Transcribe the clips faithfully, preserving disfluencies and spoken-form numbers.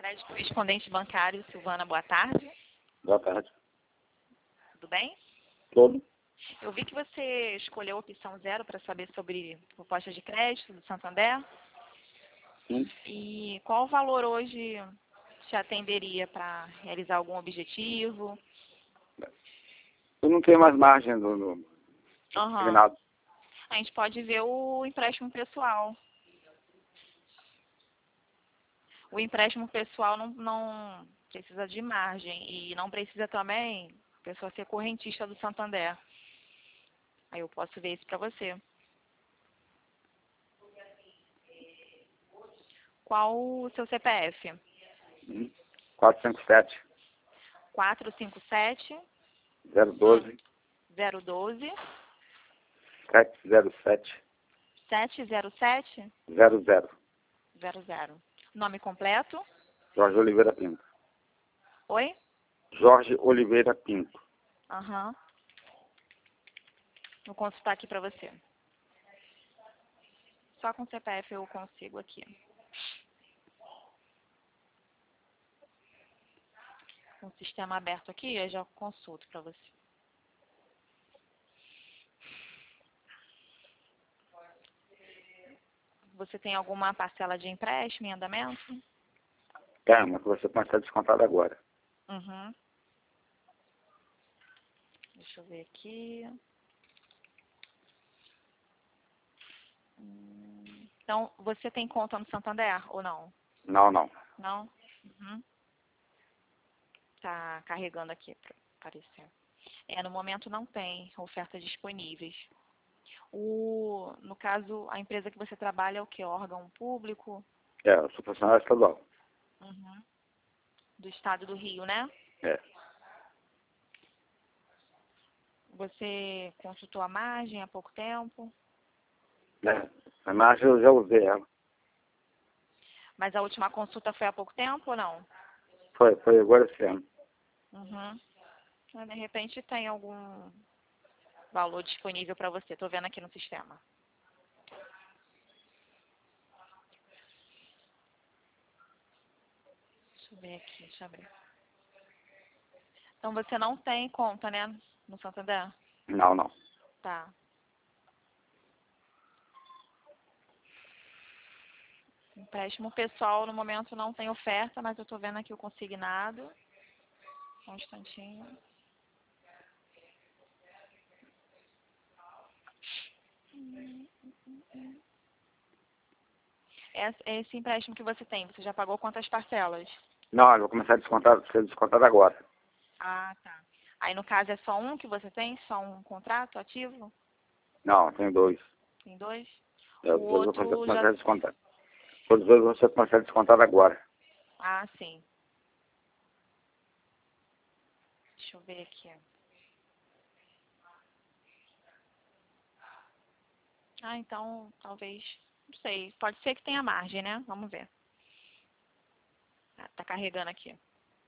Crédito Correspondente Bancário, Silvana, boa tarde. Boa tarde. Tudo bem? Tudo? Eu vi que você escolheu a opção zero para saber sobre propostas de crédito do Santander. Sim. E qual o valor hoje te atenderia para realizar algum objetivo? Eu não tenho mais margem do, do Aham. determinado. A gente pode ver o empréstimo pessoal. O empréstimo pessoal não, não precisa de margem e não precisa também a pessoa ser correntista do Santander. Aí eu posso ver isso para você. Qual o seu C P F? Hum. quatro cinco sete, quatro cinco sete, zero doze, zero doze, sete zero sete, sete zero sete, zero zero. zero zero. Nome completo? Jorge Oliveira Pinto. Oi? Jorge Oliveira Pinto. Aham. Vou consultar aqui para você. Só com C P F eu consigo aqui. Com o sistema aberto aqui, eu já consulto para você. Você tem alguma parcela de empréstimo em andamento? É, mas você pode estar descontado agora. Uhum. Deixa eu ver aqui. Hum, Então, você tem conta no Santander ou não? Não, não. Não? Uhum. Tá carregando aqui para aparecer. É, no momento não tem ofertas disponíveis. O, no caso, a empresa que você trabalha é o que? Órgão público? É, eu sou funcionário estadual. Uhum. Do estado do Rio, né? É. Você consultou a margem há pouco tempo, É. A margem eu já usei ela. mas a última consulta foi há pouco tempo ou não? Foi, foi agora esse ano. Uhum. Então, de repente tem algum valor disponível para você. Estou vendo aqui no sistema. Deixa eu ver aqui, deixa eu abrir. Então você não tem conta, né? No Santander? Não, não. Tá. Empréstimo pessoal no momento não tem oferta, mas eu estou vendo aqui o consignado. Só um instantinho. Esse, esse empréstimo que você tem, você já pagou quantas parcelas? Não, eu vou começar a descontar, ser descontado agora. Ah, tá. Aí no caso é só um que você tem? Só um contrato ativo? Não, tem dois. Tem dois? Eu, O dois eu vou outro começar já... a descontar. Todos os dois você começar a descontar agora. Ah, sim. Deixa eu ver aqui. Ah, então, talvez... Não sei. Pode ser que tenha margem, né? Vamos ver. Ah, tá carregando aqui.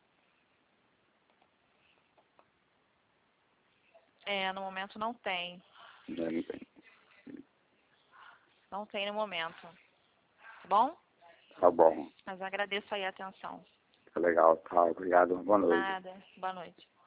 É, no momento não tem. Não, não tem. Não tem no momento. Tá bom? Tá bom. Mas agradeço aí a atenção. Tá legal. Tá, obrigado. Boa noite. Nada. Boa noite.